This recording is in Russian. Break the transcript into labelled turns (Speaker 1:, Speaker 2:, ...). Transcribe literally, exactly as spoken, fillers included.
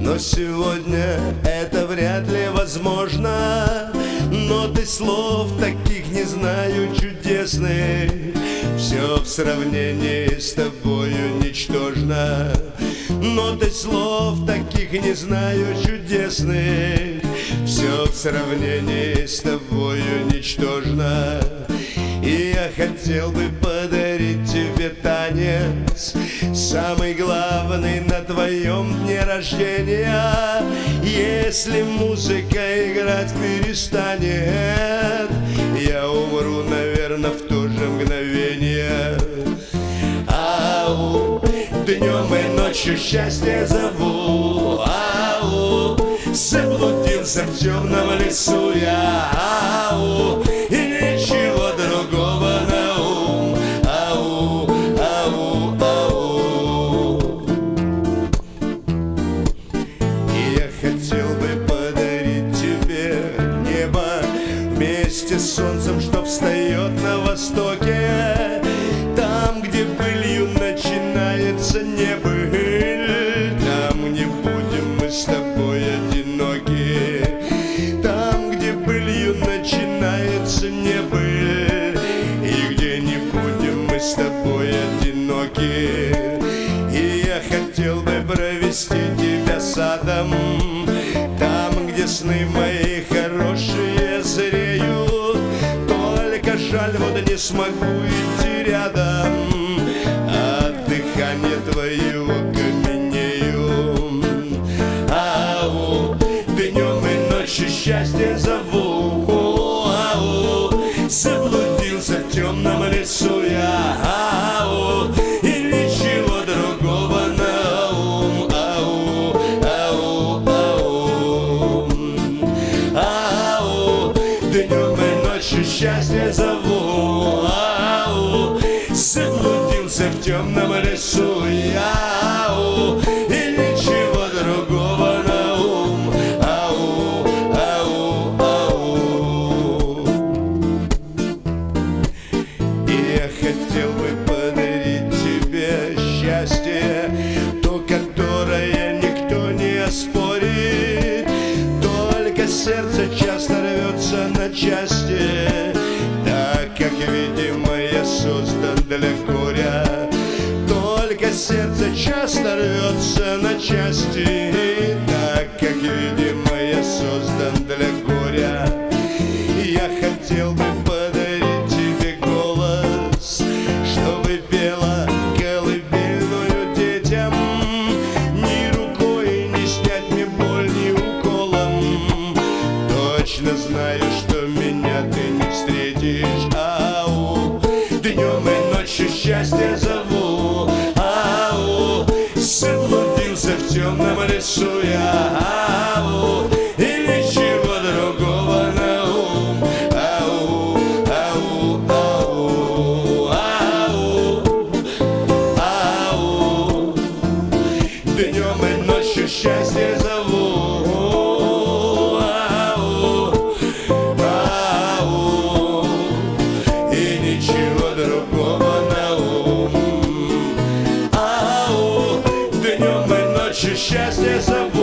Speaker 1: Но сегодня это вряд ли возможно. Ноты слов таких не знаю чудесных. Все в сравнении с тобою ничтожно. Ноты слов таких не знаю чудесных. Все в сравнении с тобою ничтожно. И я хотел бы подарить тебе танец, самый главный на твоем дне рождения. Если музыка играть перестанет, я умру, наверное, в то же мгновение. Ау, днем и ночью счастье зову. Ау, заблудился в темном лесу я. Ау, и ничего другого на ум. Ау, ау, ау. И я хотел бы подарить тебе небо вместе с солнцем, что встает на востоке. Там, где былью начинается небыль, там не будем мы с тобой одиноки. Там, где былью начинается небыль, и где не будем мы с тобой одиноки. И я хотел бы провести тебя садом, там, где сны мои хорошие зреют. Только жаль, вот не смогу идти рядом, от дыхания твоего каменею. Ау, днем и ночью счастье зову. Ау, заблудился в темном лесу я. Ау, и ничего другого на ум. Ау, ау, ау. Ау, днем и ночью счастье зову. Ау, заблудился в темном лесу я. Ау, и ничего другого на ум. Ау, ау, ау. И я хотел бы подарить тебе счастье, то, которое никто не оспорит. Только сердце часто рвется на части, так как, видимо, я создан для горя. Только сердце часто рвется на части, так как, видимо, я создан для горя. Я хотел бы подарить тебе голос, чтобы пела колыбельную детям. Ни рукой не снять мне боль, ни уколом. Точно знаю, что меня ты не встретишь. Ау, днем и ночью счастье зову. Ау, заблудился в темном лесу я. Ау, и ничего другого на ум. Ау, ау, ау, ау, ау. Днем и ночью счастье зову. Ау, ау, и ничего другого на ум. Ау, днем и ночью счастье зову.